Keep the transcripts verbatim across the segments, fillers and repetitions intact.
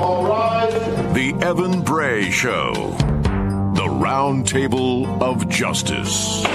All rise. The Evan Bray Show. The Round Table of Justice.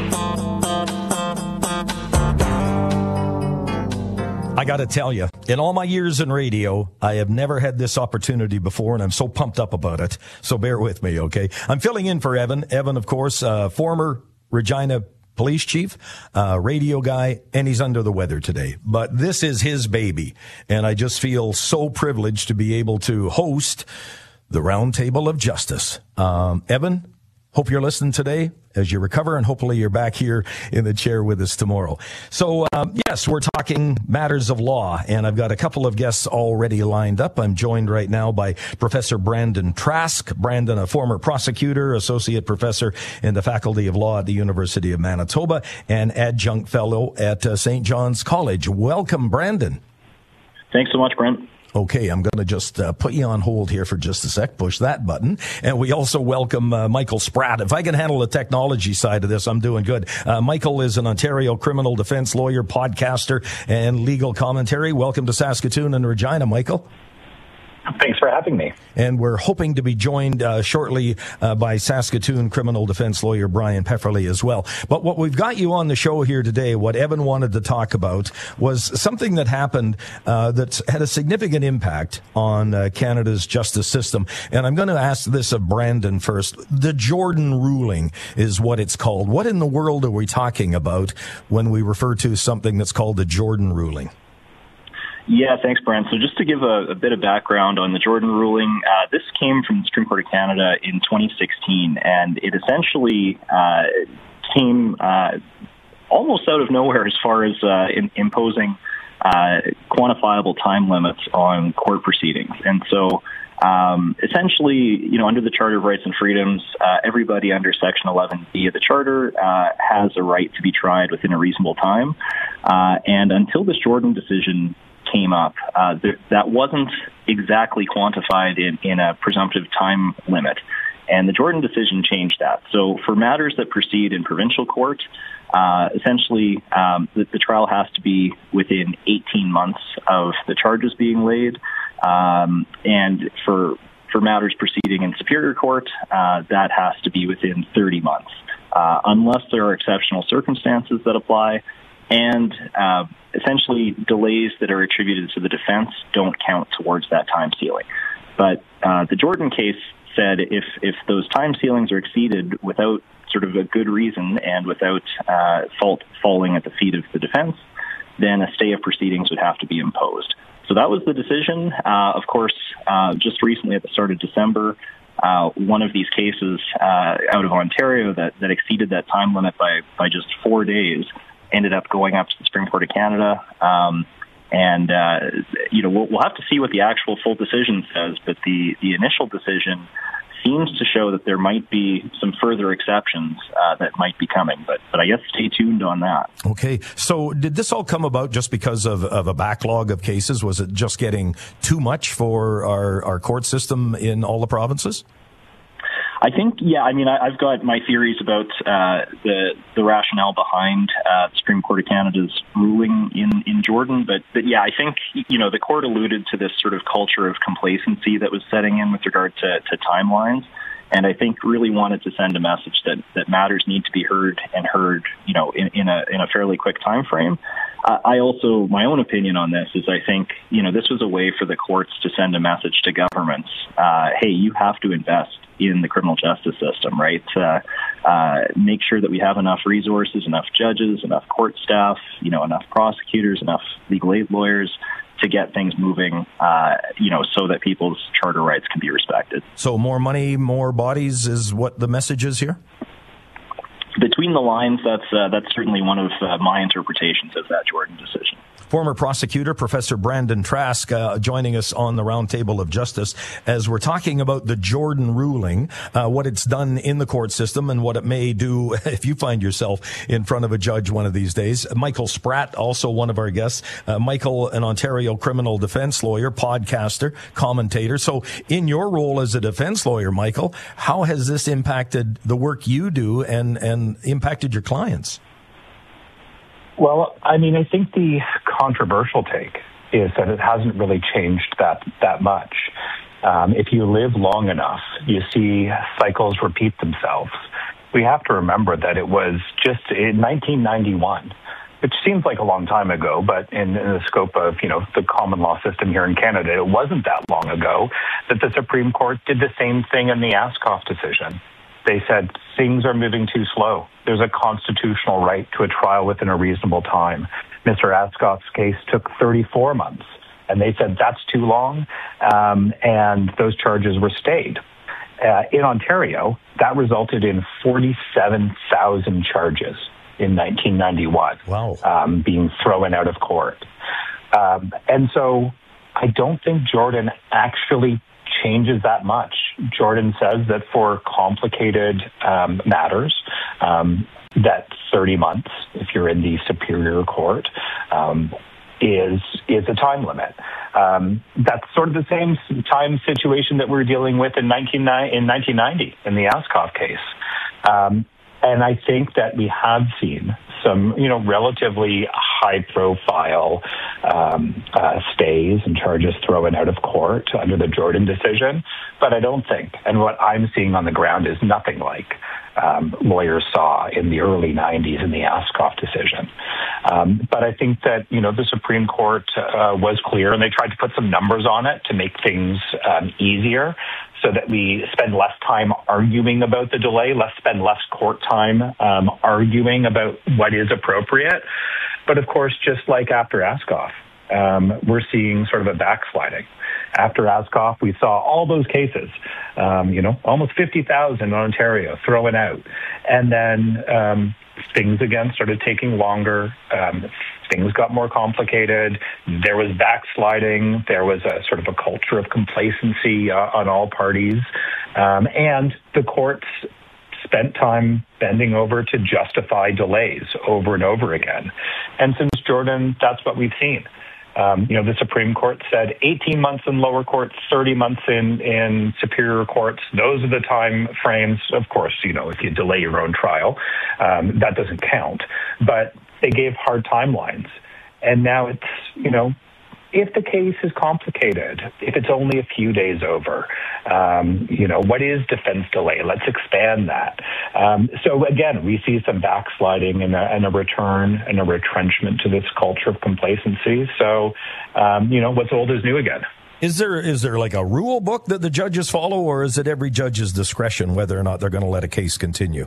I got to tell you, in all my years in radio, I have never had this opportunity before, and I'm so pumped up about it. So bear with me, okay? I'm filling in for Evan. Evan, of course, uh, former Regina police chief, uh, radio guy, and he's under the weather today. But this is his baby, and I just feel so privileged to be able to host the Round Table of Justice. Um, Evan, hope you're listening today as you recover, and hopefully you're back here in the chair with us tomorrow. So, um, yes, we're talking matters of law, and I've got a couple of guests already lined up. I'm joined right now by Professor Brandon Trask. Brandon, a former prosecutor, associate professor in the Faculty of Law at the University of Manitoba, and adjunct fellow at uh, Saint John's College. Welcome, Brandon. Thanks so much, Brent. Okay, I'm going to just uh, put you on hold here for just a sec. Push that button. And we also welcome uh, Michael Spratt. If I can handle the technology side of this, I'm doing good. Uh, Michael is an Ontario criminal defense lawyer, podcaster, and legal commentary. Welcome to Saskatoon and Regina, Michael. Thanks for having me. And we're hoping to be joined uh, shortly uh, by Saskatoon criminal defense lawyer Brian Pefferly as well. But what we've got you on the show here today, what Evan wanted to talk about, was something that happened uh, that's had a significant impact on uh, Canada's justice system. And I'm going to ask this of Brandon first. The Jordan ruling is what it's called. What in the world are we talking about when we refer to something that's called the Jordan ruling? Yeah, thanks, Brent. So just to give a, a bit of background on the Jordan ruling, uh, this came from the Supreme Court of Canada in twenty sixteen, and it essentially uh, came uh, almost out of nowhere as far as uh, in, imposing uh, quantifiable time limits on court proceedings. And so um, essentially, you know, under the Charter of Rights and Freedoms, uh, everybody under Section eleven B of the Charter uh, has a right to be tried within a reasonable time. Uh, and until this Jordan decision came up, uh, th- that wasn't exactly quantified in, in a presumptive time limit. And the Jordan decision changed that. So for matters that proceed in provincial court, uh, essentially um, the, the trial has to be within eighteen months of the charges being laid. Um, and for for matters proceeding in Superior Court, uh, that has to be within thirty months, uh, unless there are exceptional circumstances that apply. And uh, essentially, delays that are attributed to the defense don't count towards that time ceiling. But uh, the Jordan case said if if those time ceilings are exceeded without sort of a good reason and without uh, fault falling at the feet of the defense, then a stay of proceedings would have to be imposed. So that was the decision. Uh, of course, uh, just recently at the start of December, uh, one of these cases uh, out of Ontario that, that exceeded that time limit by, by just four days ended up going up to the Supreme Court of Canada. Um, and, uh, you know, we'll, we'll have to see what the actual full decision says, but the, the initial decision seems to show that there might be some further exceptions uh, that might be coming. But, but I guess stay tuned on that. Okay. So did this all come about just because of, of a backlog of cases? Was it just getting too much for our, our court system in all the provinces? I think, yeah, I mean, I, I've got my theories about uh, the the rationale behind uh, the Supreme Court of Canada's ruling in, in Jordan. But, but, yeah, I think, you know, the court alluded to this sort of culture of complacency that was setting in with regard to, to timelines. And I think really wanted to send a message that, that matters need to be heard and heard, you know, in, in a in a fairly quick time frame. Uh, I also, my own opinion on this is I think, you know, this was a way for the courts to send a message to governments. Uh, hey, you have to invest in the criminal justice system, right? Uh, uh, make sure that we have enough resources, enough judges, enough court staff, you know, enough prosecutors, enough legal aid lawyers to get things moving, uh, you know, so that people's charter rights can be respected. So more money, more bodies is what the message is here? Between the lines, that's uh, that's certainly one of uh, my interpretations of that Jordan decision. Former prosecutor, Professor Brandon Trask, uh, joining us on the Round Table of Justice as we're talking about the Jordan ruling, uh, what it's done in the court system and what it may do if you find yourself in front of a judge one of these days. Michael Spratt, also one of our guests. Uh, Michael, an Ontario criminal defense lawyer, podcaster, commentator. So in your role as a defense lawyer, Michael, how has this impacted the work you do and, and impacted your clients? Well, I mean, I think the controversial take is that it hasn't really changed that that much. Um, if you live long enough, you see cycles repeat themselves. We have to remember that it was just in nineteen ninety-one, which seems like a long time ago, but in, in the scope of, you know, the common law system here in Canada, it wasn't that long ago that the Supreme Court did the same thing in the Ascoff decision. They said things are moving too slow. There's a constitutional right to a trial within a reasonable time. Mister Ascoff's case took thirty-four months, and they said that's too long, um, and those charges were stayed. Uh, in Ontario, that resulted in forty-seven thousand charges in nineteen ninety-one, wow. um, being thrown out of court. Um, and so I don't think Jordan actually changes that much. Jordan says that for complicated um, matters, um, that thirty months, if you're in the Superior Court, um, is is a time limit. Um, that's sort of the same time situation that we were dealing with in nineteen ninety in the Ascoff case. Um, and I think that we have seen some, you know, relatively high-profile um, uh, stays and charges thrown out of court under the Jordan decision. But I don't think, and what I'm seeing on the ground is nothing like um, lawyers saw in the early nineties in the Ascoff decision. Um, but I think that, you know, the Supreme Court uh, was clear, and they tried to put some numbers on it to make things um, easier, so that we spend less time arguing about the delay, let's spend less court time um, arguing about what is appropriate. But of course, just like after Ascoff, um, we're seeing sort of a backsliding. After Ascoff, we saw all those cases, um, you know, almost fifty thousand in Ontario thrown out. And then um, things again started taking longer. Um, things got more complicated. There was backsliding. There was a sort of a culture of complacency uh, on all parties. Um, and the courts spent time bending over to justify delays over and over again. And since Jordan, that's what we've seen. Um, you know, the Supreme Court said eighteen months in lower courts, thirty months in, in superior courts. Those are the time frames. Of course, you know, if you delay your own trial, um, that doesn't count. But they gave hard timelines. And now it's, you know, if the case is complicated, if it's only a few days over, um, you know, what is defense delay? Let's expand that. Um, so again, we see some backsliding and a, and a return and a retrenchment to this culture of complacency. So, um, you know, what's old is new again. Is there is there like a rule book that the judges follow, or is it every judge's discretion whether or not they're going to let a case continue?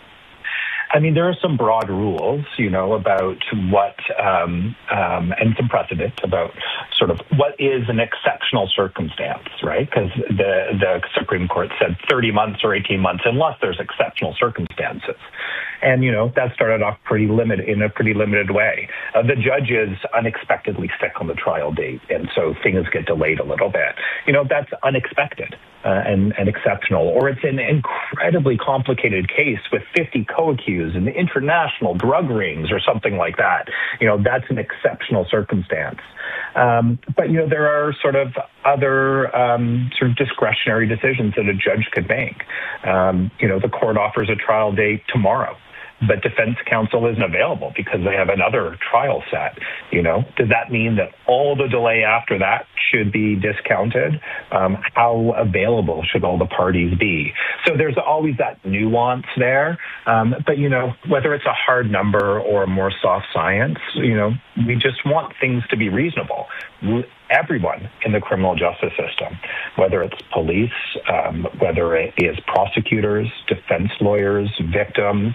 I mean, there are some broad rules, you know, about what, um, um, and some precedent about sort of what is an exceptional circumstance, right? Because the, the Supreme Court said thirty months or eighteen months unless there's exceptional circumstances. And, you know, that started off pretty limited, in a pretty limited way. Uh, the judges unexpectedly sick on the trial date, and so things get delayed a little bit. You know, that's unexpected uh, and, and exceptional. Or it's an incredibly complicated case with fifty co-accused and international drug rings or something like that. You know, that's an exceptional circumstance. Um, but, you know, there are sort of other um, sort of discretionary decisions that a judge could make. Um, you know, the court offers a trial date tomorrow, but defense counsel isn't available because they have another trial set. You know, does that mean that all the delay after that should be discounted? Um, how available should all the parties be? So there's always that nuance there. Um, but, you know, whether it's a hard number or a more soft science, you know, we just want things to be reasonable. Everyone in the criminal justice system, whether it's police, um, whether it is prosecutors, defense lawyers, victims,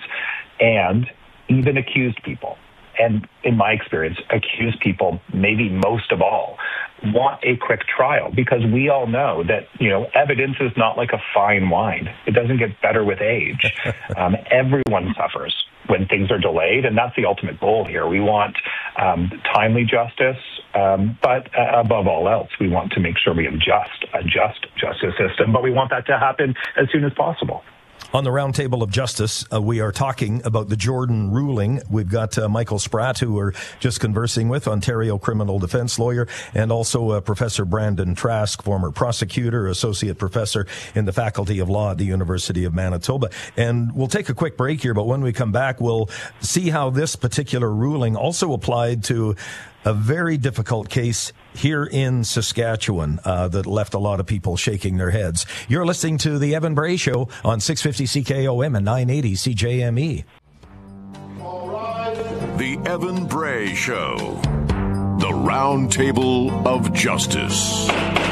and even accused people, and in my experience, accused people, maybe most of all, want a quick trial because we all know that, you know, evidence is not like a fine wine. It doesn't get better with age. Um, everyone suffers when things are delayed, and that's the ultimate goal here. We want um, timely justice, um, but uh, above all else, we want to make sure we have just a just justice system, but we want that to happen as soon as possible. On the Roundtable of Justice, uh, we are talking about the Jordan ruling. We've got uh, Michael Spratt, who we're just conversing with, Ontario criminal defense lawyer, and also uh, Professor Brandon Trask, former prosecutor, associate professor in the Faculty of Law at the University of Manitoba. And we'll take a quick break here, but when we come back, we'll see how this particular ruling also applied to a very difficult case here in Saskatchewan uh, that left a lot of people shaking their heads. You're listening to The Evan Bray Show on six fifty C K O M and nine eighty C J M E. The Evan Bray Show. The Round Table of Justice.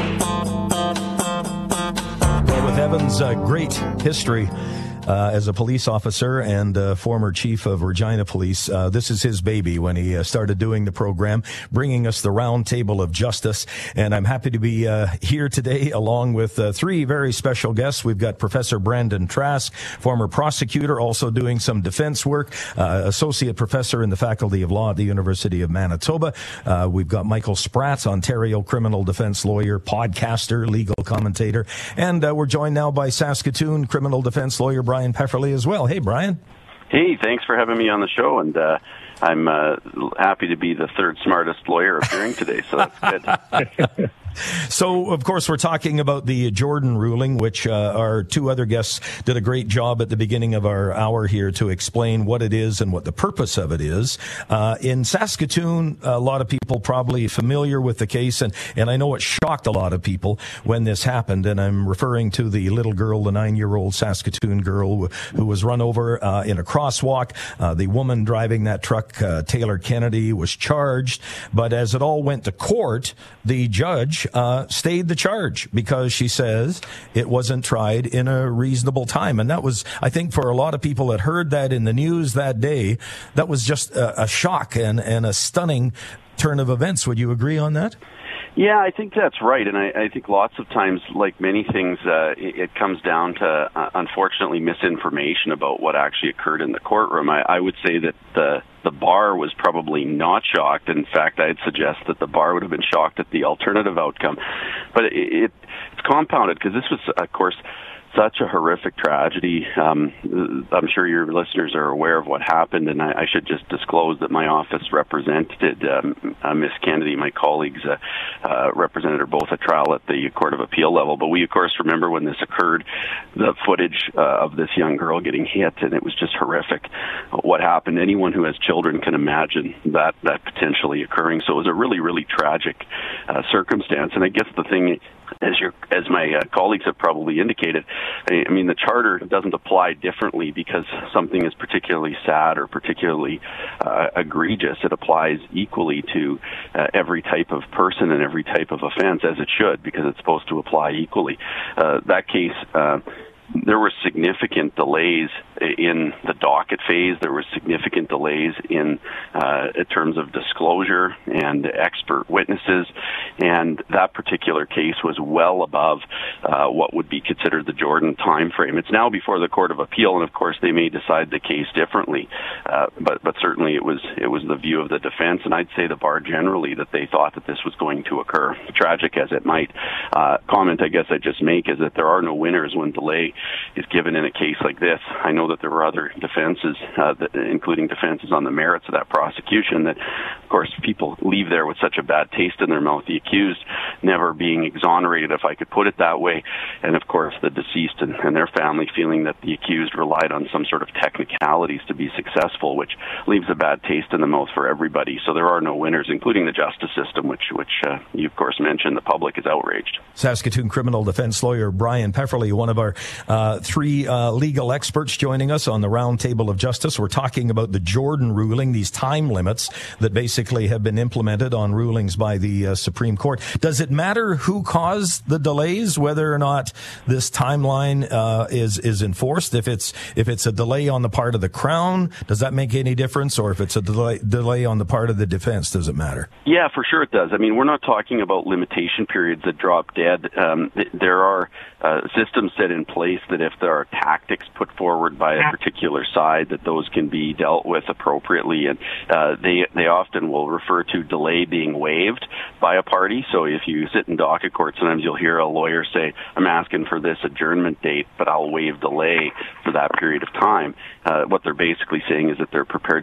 Well, with Evan's uh, great history Uh, as a police officer and uh, former chief of Regina Police, uh, this is his baby when he uh, started doing the program, bringing us the Round Table of Justice. And I'm happy to be uh, here today along with uh, three very special guests. We've got Professor Brandon Trask, former prosecutor, also doing some defense work, uh, associate professor in the Faculty of Law at the University of Manitoba. Uh, we've got Michael Spratz, Ontario criminal defense lawyer, podcaster, legal commentator. And uh, we're joined now by Saskatoon criminal defense lawyer Brian Pefferly as well. Hey, Brian. Hey, thanks for having me on the show, and uh, I'm uh, happy to be the third smartest lawyer appearing today, so that's good. So, of course, we're talking about the Jordan ruling, which uh, our two other guests did a great job at the beginning of our hour here to explain what it is and what the purpose of it is. Uh, in Saskatoon, a lot of people probably familiar with the case, and, and I know it shocked a lot of people when this happened, and I'm referring to the little girl, the nine-year-old Saskatoon girl who was run over uh, in a crosswalk. Uh, the woman driving that truck, uh, Taylor Kennedy, was charged, but as it all went to court, the judge Uh, stayed the charge because she says it wasn't tried in a reasonable time. And that was, I think, for a lot of people that heard that in the news that day, that was just a, a shock and, and a stunning turn of events. Would you agree on that? Yeah, I think that's right, and I, I think lots of times, like many things, uh, it, it comes down to, uh, unfortunately, misinformation about what actually occurred in the courtroom. I, I would say that the the bar was probably not shocked. In fact, I'd suggest that the bar would have been shocked at the alternative outcome. But it, it it's compounded because this was, of course, such a horrific tragedy. Um, I'm sure your listeners are aware of what happened, and I, I should just disclose that my office represented um, uh, Miss Kennedy. My colleagues uh, uh, represented her both at trial at the Court of Appeal level. But we, of course, remember when this occurred, the footage uh, of this young girl getting hit, and it was just horrific what happened. Anyone who has children can imagine that, that potentially occurring. So it was a really, really tragic uh, circumstance. And I guess the thing, as your as my uh, colleagues have probably indicated, I, I mean, the charter doesn't apply differently because something is particularly sad or particularly uh, egregious. It applies equally to uh, every type of person and every type of offense, as it should, because it's supposed to apply equally. Uh, that case, uh, there were significant delays in the docket phase. There were significant delays in, uh, in terms of disclosure and expert witnesses, and that particular case was well above uh, what would be considered the Jordan time frame. It's now before the Court of Appeal, and of course they may decide the case differently, uh, but but certainly it was it was the view of the defense, and I'd say the bar generally, that they thought that this was going to occur, tragic as it might. Uh, comment I guess I just make is that there are no winners when delay is given in a case like this. I know that there were other defenses, uh, that, including defenses on the merits of that prosecution, that, of course, people leave there with such a bad taste in their mouth, the accused never being exonerated, if I could put it that way, and, of course, the deceased and, and their family feeling that the accused relied on some sort of technicalities to be successful, which leaves a bad taste in the mouth for everybody. So there are no winners, including the justice system, which, which uh, you, of course, mentioned. The public is outraged. Saskatoon criminal defense lawyer Brian Pefferly, one of our uh, three uh, legal experts joining us on the Round Table of Justice. We're talking about the Jordan ruling, these time limits that basically have been implemented on rulings by the uh, Supreme Court. Does it matter who caused the delays, whether or not this timeline uh, is is enforced? If it's if it's a delay on the part of the Crown, does that make any difference? Or if it's a delay, delay on the part of the defense, does it matter? Yeah, for sure it does. I mean, we're not talking about limitation periods that drop dead. Um, th- there are uh, systems set in place that if there are tactics put forward by a particular side, that those can be dealt with appropriately. And uh, they they often will refer to delay being waived by a party. So if you sit in docket court, sometimes you'll hear a lawyer say, I'm asking for this adjournment date, but I'll waive delay for that period of time. Uh, what they're basically saying is that they're prepared to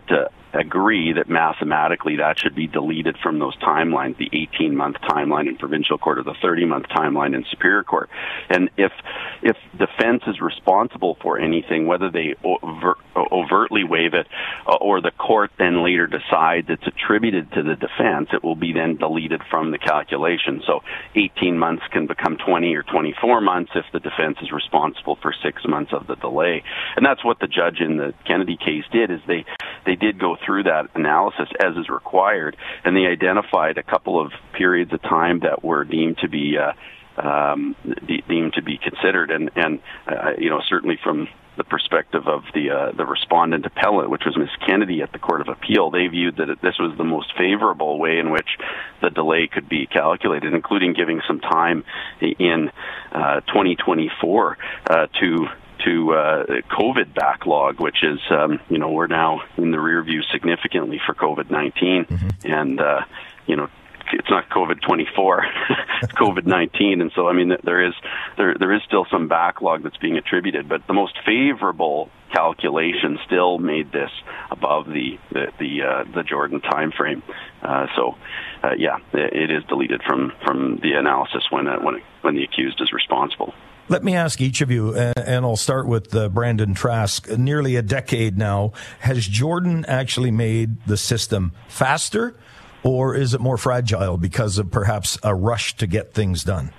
agree that mathematically that should be deleted from those timelines, the eighteen-month timeline in provincial court or the thirty-month timeline in Superior Court. And if if defense is responsible for anything, whether they over, overtly waive it or the court then later decides it's attributed to the defense, it will be then deleted from the calculation. So eighteen months can become twenty or twenty-four months if the defense is responsible for six months of the delay. And that's what the judge in the Kennedy case did, is they, they did go through that analysis as is required, and they identified a couple of periods of time that were deemed to be uh, um, de- deemed to be considered, and and uh, you know, certainly from the perspective of the uh, the respondent appellate, which was Miz Kennedy at the Court of Appeal, they viewed that it, this was the most favorable way in which the delay could be calculated, including giving some time in uh, twenty twenty-four uh, to to uh, COVID backlog, which is, um, you know, we're now in the rear view significantly for COVID nineteen. Mm-hmm. And, uh, you know, it's not COVID twenty-four, it's COVID nineteen. And so, I mean, there is there there is still some backlog that's being attributed, but the most favorable calculation still made this above the the the, uh, the Jordan timeframe. Uh, so, uh, yeah, it is deleted from, from the analysis when uh, when when the accused is responsible. Let me ask each of you, and I'll start with uh, Brandon Trask. Nearly a decade now, has Jordan actually made the system faster, or is it more fragile because of perhaps a rush to get things done?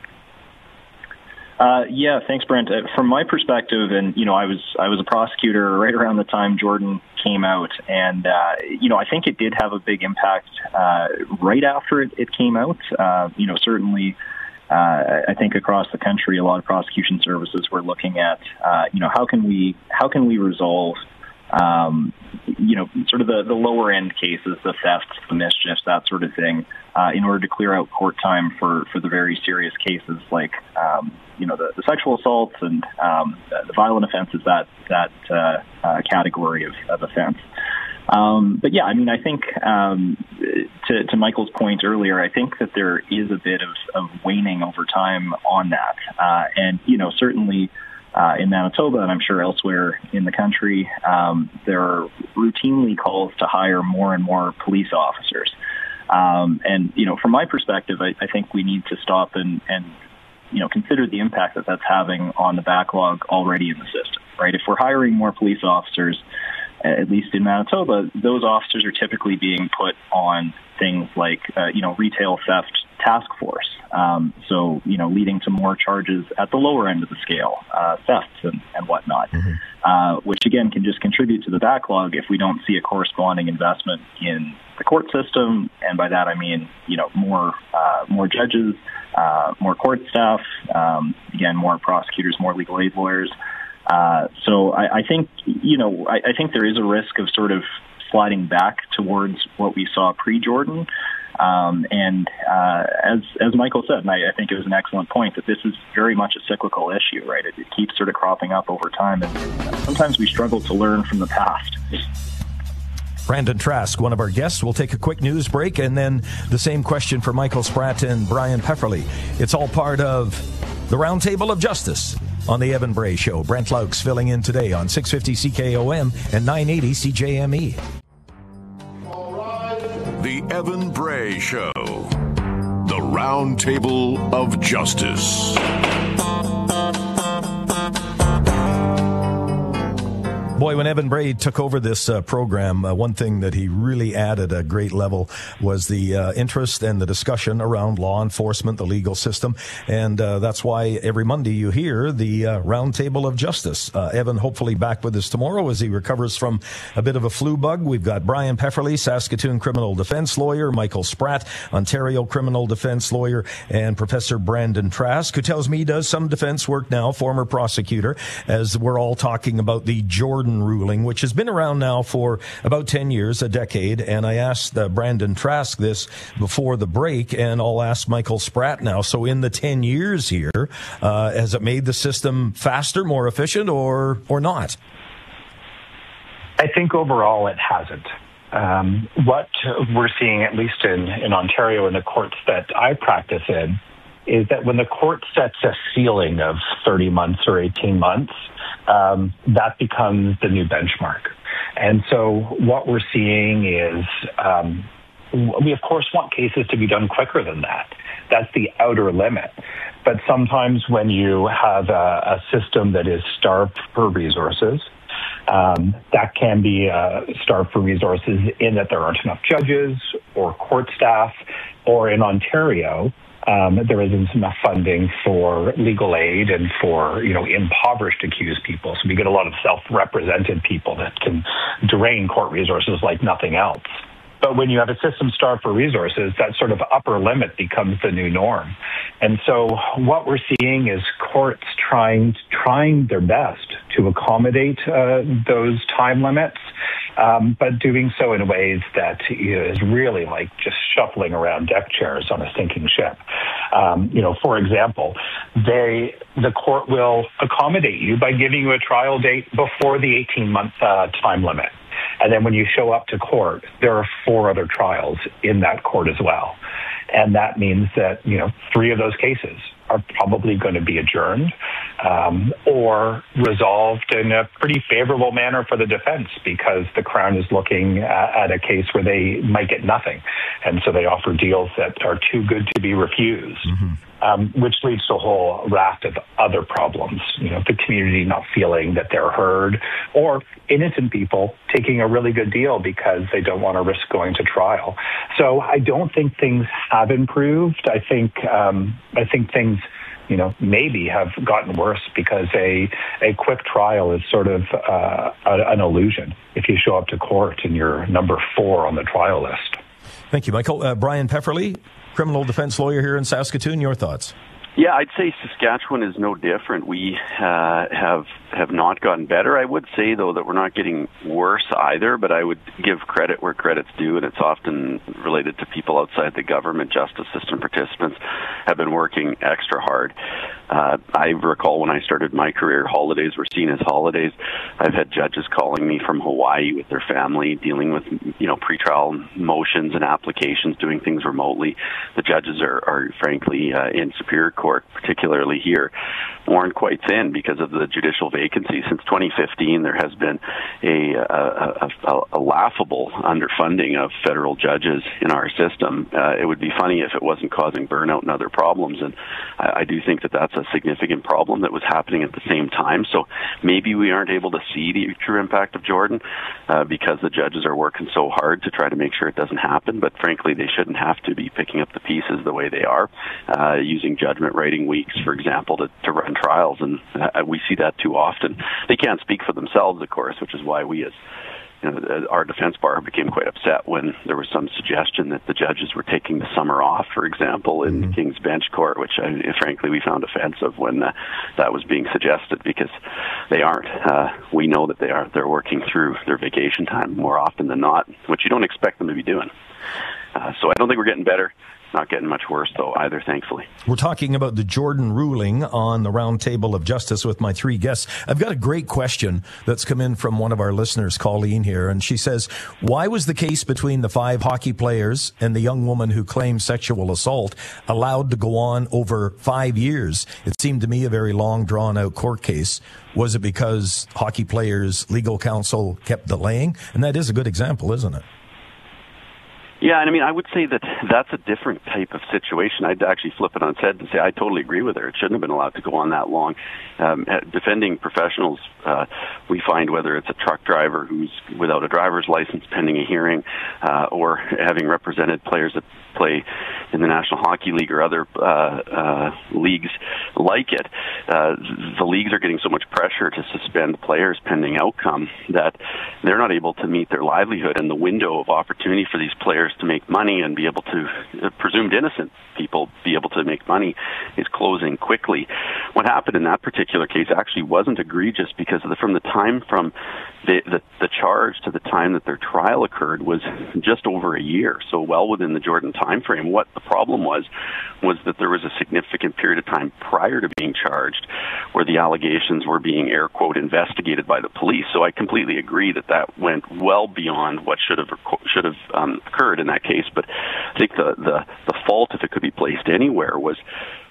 Uh, yeah, thanks, Brent. Uh, from my perspective, and you know, I was I was a prosecutor right around the time Jordan came out, and uh, you know, I think it did have a big impact uh, right after it, it came out. Uh, you know, certainly. Uh, I think across the country, a lot of prosecution services were looking at, uh, you know, how can we how can we resolve, um, you know, sort of the, the lower end cases, the thefts, the mischiefs, that sort of thing, uh, in order to clear out court time for, for the very serious cases like, um, you know, the, the sexual assaults and um, the violent offenses, that that uh, uh, category of, of offense. Um, but yeah, I mean, I think um, to, to Michael's point earlier, I think that there is a bit of, of waning over time on that. Uh, and, you know, certainly uh, in Manitoba, and I'm sure elsewhere in the country, um, there are routinely calls to hire more and more police officers. Um, and, you know, from my perspective, I, I think we need to stop and, and, you know, consider the impact that that's having on the backlog already in the system, right? If we're hiring more police officers, at least in Manitoba, those officers are typically being put on things like, uh, you know, retail theft task force. Um, so, you know, leading to more charges at the lower end of the scale, uh, thefts and, and whatnot, mm-hmm. uh, which again can just contribute to the backlog if we don't see a corresponding investment in the court system. And by that, I mean, you know, more, uh, more judges, uh, more court staff, um, again, more prosecutors, more legal aid lawyers. Uh, so I, I think, you know, I, I think there is a risk of sort of sliding back towards what we saw pre-Jordan. Um, and uh, as as Michael said, and I, I think it was an excellent point, that this is very much a cyclical issue, right? It, it keeps sort of cropping up over time, and sometimes we struggle to learn from the past. Brandon Trask, one of our guests. We'll take a quick news break, and then the same question for Michael Spratt and Brian Pefferly. It's all part of the Roundtable of Justice on the Evan Bray Show. Brent Laux filling in today on six fifty C K O M and nine eighty C J M E. The Evan Bray Show. The Roundtable of Justice. Boy, when Evan Bray took over this uh, program, uh, one thing that he really added a great level was the uh, interest and the discussion around law enforcement, the legal system. And uh, that's why every Monday you hear the uh, Roundtable of Justice. Uh, Evan hopefully back with us tomorrow as he recovers from a bit of a flu bug. We've got Brian Pefferly, Saskatoon criminal defense lawyer, Michael Spratt, Ontario criminal defense lawyer, and Professor Brandon Trask, who tells me he does some defense work now, former prosecutor, as we're all talking about the Jordan ruling, which has been around now for about ten years, a decade. And I asked uh, Brandon Trask this before the break, and I'll ask Michael Spratt now. So in the ten years here, uh, has it made the system faster, more efficient, or or not? I think overall it hasn't. Um, what we're seeing, at least in, in Ontario in the courts that I practice in, is that when the court sets a ceiling of thirty months or eighteen months, um, that becomes the new benchmark. And so what we're seeing is um, we, of course, want cases to be done quicker than that. That's the outer limit. But sometimes when you have a, a system that is starved for resources, um, that can be uh, starved for resources in that there aren't enough judges or court staff, or in Ontario, Um, there isn't enough funding for legal aid and for, you know, impoverished accused people. So we get a lot of self-represented people that can drain court resources like nothing else. But when you have a system starved for resources, that sort of upper limit becomes the new norm. And so what we're seeing is courts trying trying their best to accommodate uh, those time limits, um, but doing so in ways that, you know, is really like just shuffling around deck chairs on a sinking ship. Um, you know, for example, they the court will accommodate you by giving you a trial date before the eighteen-month uh, time limit. And then when you show up to court, there are four other trials in that court as well. And that means that, you know, three of those cases are probably going to be adjourned um, or resolved in a pretty favorable manner for the defense, because the Crown is looking at, at a case where they might get nothing. And so they offer deals that are too good to be refused. Mm-hmm. Um, which leads to a whole raft of other problems. You know, the community not feeling that they're heard, or innocent people taking a really good deal because they don't want to risk going to trial. So I don't think things have improved. I think um, I think things, you know, maybe have gotten worse because a a quick trial is sort of uh, an illusion if you show up to court and you're number four on the trial list. Thank you, Michael. Uh, Brian Pefferly, criminal defense lawyer here in Saskatoon. Your thoughts? Yeah, I'd say Saskatchewan is no different. We uh, have have not gotten better. I would say, though, that we're not getting worse either, but I would give credit where credit's due, and it's often related to people outside the government. Justice system participants have been working extra hard. Uh, I recall when I started my career, holidays were seen as holidays. I've had judges calling me from Hawaii with their family, dealing with, you know, pretrial motions and applications, doing things remotely. The judges are, are frankly, uh, in Superior Court, particularly here, worn quite thin because of the judicial vacancy. Since twenty fifteen, there has been a, a, a, a laughable underfunding of federal judges in our system. Uh, it would be funny if it wasn't causing burnout and other problems, and I, I do think that that's a significant problem that was happening at the same time. So maybe we aren't able to see the true impact of Jordan uh, because the judges are working so hard to try to make sure it doesn't happen, but frankly, they shouldn't have to be picking up the pieces the way they are, uh, using judgment writing weeks, for example, to, to run trials, and uh, we see that too often. They can't speak for themselves, of course, which is why we as You know, our defense bar became quite upset when there was some suggestion that the judges were taking the summer off, for example, in mm-hmm. King's Bench Court, which I, frankly we found offensive when uh, that was being suggested, because they aren't. Uh, we know that they are. They're working through their vacation time more often than not, which you don't expect them to be doing. Uh, so I don't think we're getting better. Not getting much worse, though, either, thankfully. We're talking about the Jordan ruling on the Round Table of Justice with my three guests. I've got a great question that's come in from one of our listeners, Colleen, here, and she says, why was the case between the five hockey players and the young woman who claimed sexual assault allowed to go on over five years? It seemed to me a very long, drawn-out court case. Was it because hockey players' legal counsel kept delaying? And that is a good example, isn't it? Yeah, and I mean, I would say that that's a different type of situation. I'd actually flip it on its head and say I totally agree with her. It shouldn't have been allowed to go on that long. Um, defending professionals, uh, we find whether it's a truck driver who's without a driver's license pending a hearing, uh, or having represented players that play in the National Hockey League or other uh, uh, leagues like it, uh, the leagues are getting so much pressure to suspend players pending outcome that they're not able to meet their livelihood, and the window of opportunity for these players to make money and be able to, uh, presumed innocent people be able to make money is closing quickly. What happened in that particular case actually wasn't egregious, because of the, from the time from the, the, the charge to the time that their trial occurred was just over a year, so well within the Jordan time frame. What the problem was, was that there was a significant period of time prior to being charged where the allegations were being, air quote, investigated by the police. So I completely agree that that went well beyond what should have should have um, occurred in that case. But I think the, the, the fault, if it could be placed anywhere, was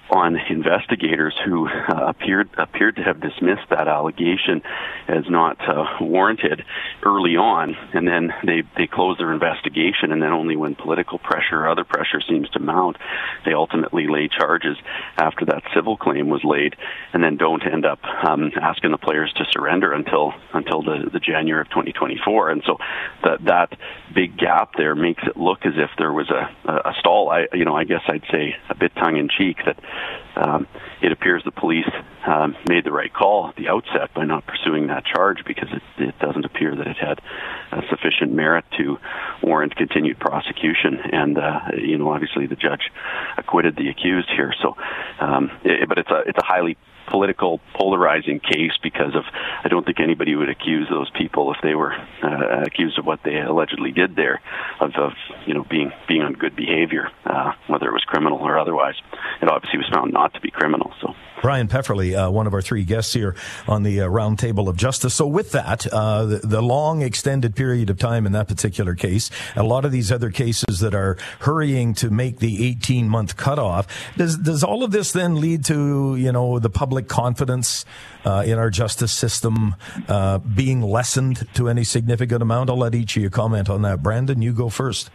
on investigators who uh, appeared appeared to have dismissed that allegation as not uh, warranted early on, and then they they close their investigation, and then only when political pressure or other pressure seems to mount, they ultimately lay charges after that civil claim was laid, and then don't end up um, asking the players to surrender until until the, the January of twenty twenty-four. And so that that big gap there makes it look as if there was a, a stall. I you know I guess I'd say a bit tongue in cheek that um, it appears the police um, made the right call at the outset by not pursuing that charge, because it, it doesn't appear that it had uh, sufficient merit to warrant continued prosecution. And uh, you know obviously the judge acquitted the accused here. So, um, it, but it's a it's a highly political, polarizing case, because of I don't think anybody would accuse those people, if they were uh, accused of what they allegedly did there, of, of you know being being on good behavior, uh, whether it was criminal or otherwise. It obviously was found not to be criminal. So. Brian Pefferly, uh, one of our three guests here on the uh, Round Table of Justice. So with that, uh, the, the long extended period of time in that particular case, a lot of these other cases that are hurrying to make the eighteen-month cutoff, does does all of this then lead to, you know, the public confidence uh, in our justice system uh, being lessened to any significant amount? I'll let each of you comment on that. Brandon, you go first.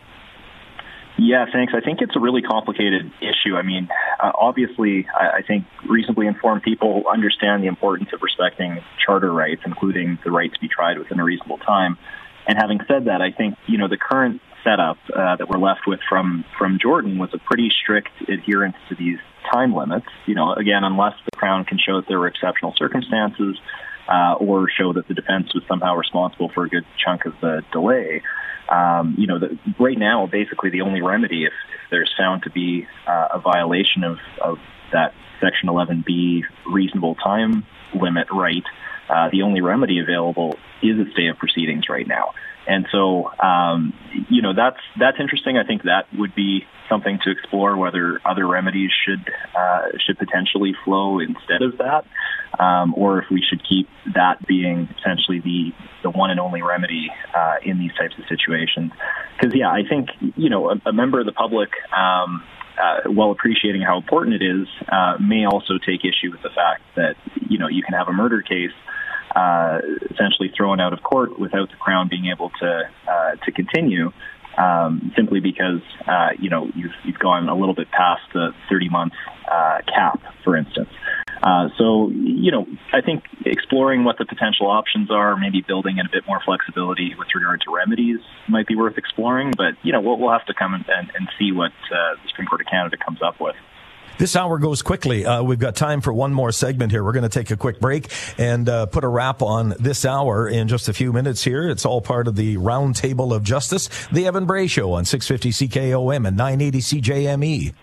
Yeah, thanks. I think it's a really complicated issue. I mean, uh, obviously, I, I think reasonably informed people understand the importance of respecting charter rights, including the right to be tried within a reasonable time. And having said that, I think, you know, the current setup uh, that we're left with from, from Jordan was a pretty strict adherence to these time limits. You know, again, unless the Crown can show that there were exceptional circumstances uh, or show that the defense was somehow responsible for a good chunk of the delay. Um, you know, the, right now, basically the only remedy, if, if there's found to be uh, a violation of, of that Section eleven B reasonable time limit right, uh, the only remedy available is a stay of proceedings right now. And so, um, you know, that's that's interesting. I think that would be something to explore, whether other remedies should uh, should potentially flow instead of that, um, or if we should keep that being essentially the the one and only remedy uh, in these types of situations. Because, yeah, I think, you know, a, a member of the public, um, uh, while appreciating how important it is, uh, may also take issue with the fact that, you know, you can have a murder case Uh, essentially thrown out of court without the Crown being able to uh, to continue, um, simply because uh, you know you've you've gone a little bit past the thirty month uh, cap, for instance. Uh, so you know I think exploring what the potential options are, maybe building in a bit more flexibility with regard to remedies, might be worth exploring. But you know we'll, we'll have to come and, and, and see what uh, the Supreme Court of Canada comes up with. This hour goes quickly. Uh, we've got time for one more segment here. We're going to take a quick break and uh, put a wrap on this hour in just a few minutes here. It's all part of the Round Table of Justice, the Evan Bray Show on six fifty C K O M and nine eighty C J M E.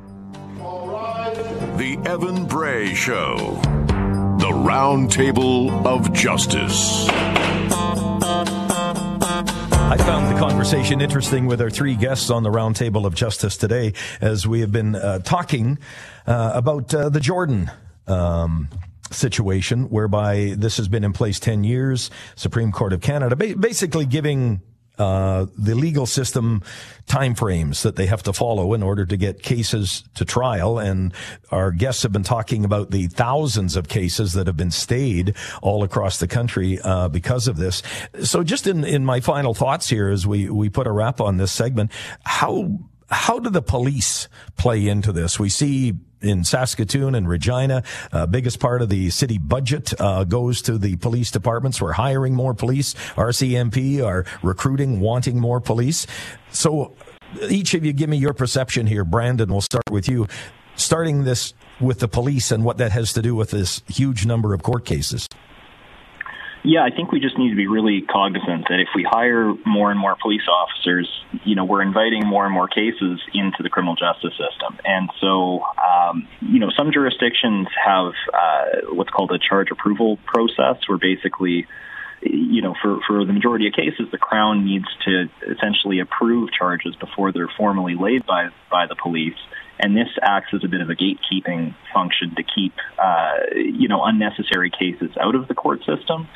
The Evan Bray Show, the Round Table of Justice. I found the conversation interesting with our three guests on the Round Table of Justice today, as we have been uh, talking uh, about uh, the Jordan um, situation, whereby this has been in place ten years, Supreme Court of Canada, ba- basically giving uh, the legal system timeframes that they have to follow in order to get cases to trial. And our guests have been talking about the thousands of cases that have been stayed all across the country uh, because of this. So just in, in my final thoughts here, as we, we put a wrap on this segment, how how do the police play into this? We see in Saskatoon and Regina, uh, biggest part of the city budget uh, goes to the police departments. We're hiring more police. R C M P are recruiting, wanting more police. So each of you give me your perception here. Brandon, we'll start with you. Starting this with the police and what that has to do with this huge number of court cases. Yeah, I think we just need to be really cognizant that if we hire more and more police officers, you know, we're inviting more and more cases into the criminal justice system. And so, um, you know, some jurisdictions have uh, what's called a charge approval process, where basically, you know, for, for the majority of cases, the Crown needs to essentially approve charges before they're formally laid by, by the police. And this acts as a bit of a gatekeeping function to keep, uh, you know, unnecessary cases out of the court system.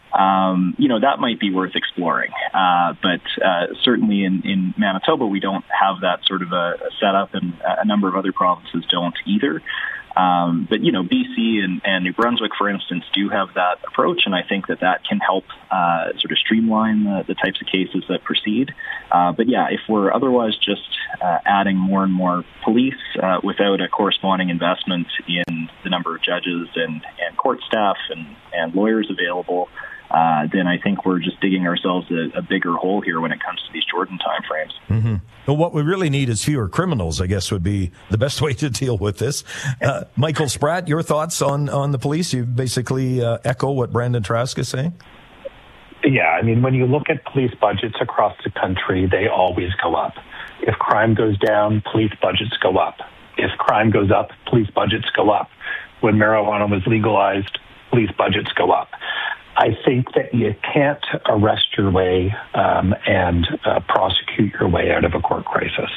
um, you know, that might be worth exploring. Uh, but uh, certainly in, in Manitoba, we don't have that sort of a, a setup, and a number of other provinces don't either. Um, but, you know, B C and, and New Brunswick, for instance, do have that approach, and I think that that can help uh, sort of streamline the, the types of cases that proceed. Uh, but, yeah, if we're otherwise just uh, adding more and more police uh, without a corresponding investment in the number of judges and, and court staff and, and lawyers available, Uh, then I think we're just digging ourselves a, a bigger hole here when it comes to these Jordan timeframes. Mm-hmm. Well, what we really need is fewer criminals, I guess, would be the best way to deal with this. Uh, Michael Spratt, your thoughts on, on the police? You basically uh, echo what Brandon Trask is saying? Yeah, I mean, when you look at police budgets across the country, they always go up. If crime goes down, police budgets go up. If crime goes up, police budgets go up. When marijuana was legalized, police budgets go up. I think that you can't arrest your way um, and uh, prosecute your way out of a court crisis.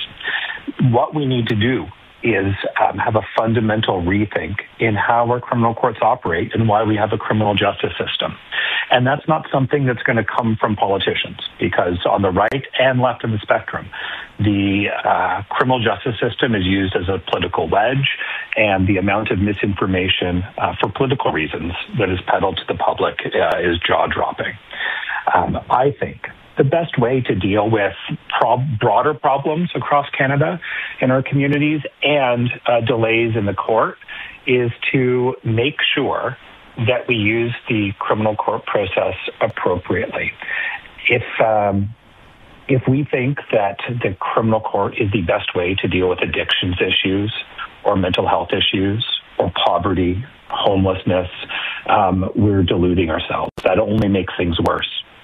What we need to do is um, have a fundamental rethink in how our criminal courts operate and why we have a criminal justice system. And that's not something that's going to come from politicians, because on the right and left of the spectrum, the uh, criminal justice system is used as a political wedge, and the amount of misinformation uh, for political reasons that is peddled to the public uh, is jaw-dropping. Um, I think the best way to deal with pro- broader problems across Canada in our communities and uh, delays in the court is to make sure that we use the criminal court process appropriately. If um, if we think that the criminal court is the best way to deal with addictions issues or mental health issues or poverty, homelessness, um, we're deluding ourselves. That only makes things worse.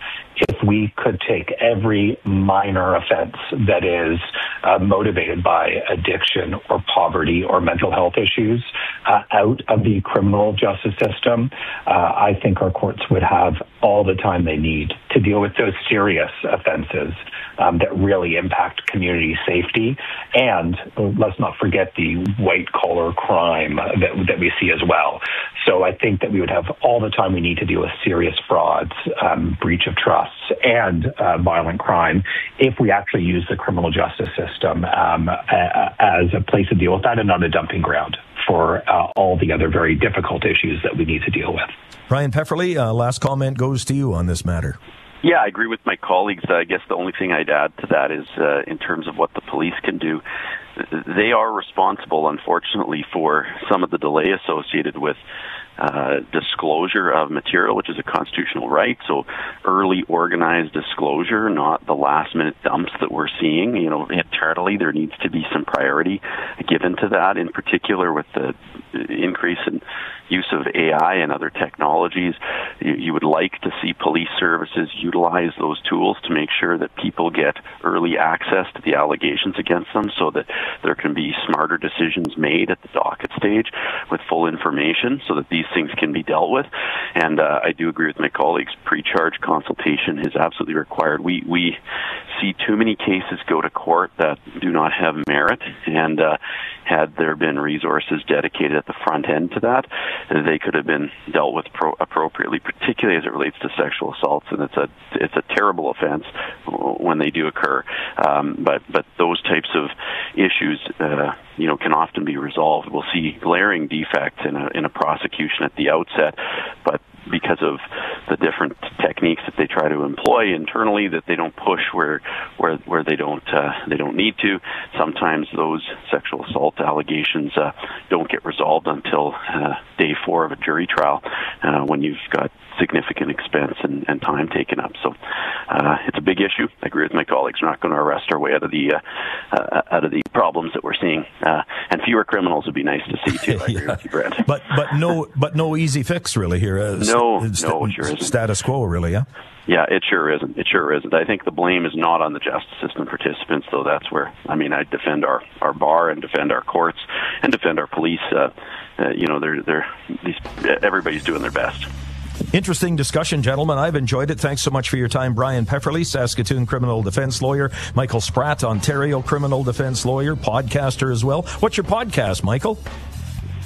If we could take every minor offense that is uh, motivated by addiction or poverty or mental health issues uh, out of the criminal justice system, uh, I think our courts would have all the time they need to deal with those serious offenses um, that really impact community safety. And let's not forget the white-collar crime that, that we see as well. So I think that we would have all the time we need to deal with serious frauds, um, breach of trust, and uh, violent crime if we actually use the criminal justice system um, a- as a place to deal with that and not a dumping ground for uh, all the other very difficult issues that we need to deal with. Brian Pefferly, uh, last comment goes to you on this matter. Yeah, I agree with my colleagues. I guess the only thing I'd add to that is uh, in terms of what the police can do, they are responsible, unfortunately, for some of the delay associated with uh, disclosure of material, which is a constitutional right. So early organized disclosure, not the last minute dumps that we're seeing. You know, entirely there needs to be some priority given to that, in particular with the increase in use of A I and other technologies. You, you would like to see police services utilize those tools to make sure that people get early access to the allegations against them so that there can be smarter decisions made at the docket stage with full information so that these things can be dealt with. And uh, I do agree with my colleagues, pre-charge consultation is absolutely required. We we see too many cases go to court that do not have merit, and uh, had there been resources dedicated at the front end to that, they could have been dealt with pro- appropriately, particularly as it relates to sexual assaults. And it's a it's a terrible offense when they do occur. Um, but but those types of issues, uh, you know, can often be resolved. We'll see glaring defects in a in a prosecution at the outset, but because of the different techniques that they try to employ internally, that they don't push where where where they don't uh, they don't need to. Sometimes those sexual assault allegations uh, don't get resolved until uh, day four of a jury trial, uh, when you've got significant expense and, and time taken up. So uh, it's a big issue. I agree with my colleagues. We're not going to arrest our way out of the uh, uh, out of the problems that we're seeing, uh, and fewer criminals would be nice to see too. I agree yeah. with you, Brent. But but no but no easy fix really here. Uh, no, st- no, it sure isn't. Status quo, really. Yeah. Yeah, it sure isn't. It sure isn't. I think the blame is not on the justice system participants, though. That's where, I mean, I defend our, our bar and defend our courts and defend our police. Uh, uh, you know, they're they're these, everybody's doing their best. Interesting discussion, gentlemen. I've enjoyed it. Thanks so much for your time. Brian Pefferly, Saskatoon criminal defense lawyer. Michael Spratt, Ontario criminal defense lawyer, podcaster as well. What's your podcast, Michael?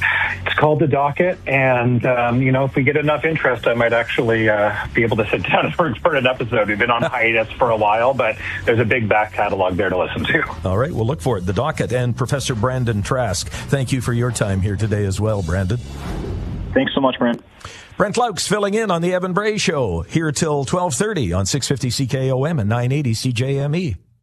It's called The Docket, and, um, you know, if we get enough interest, I might actually uh, be able to sit down and record an episode. We've been on hiatus for a while, but there's a big back catalog there to listen to. All right, we'll look for it. The Docket. And Professor Brandon Trask, thank you for your time here today as well, Brandon. Thanks so much, Brent. Brent Laux filling in on the Evan Bray Show, here till twelve thirty on six fifty C K O M and nine eighty C J M E.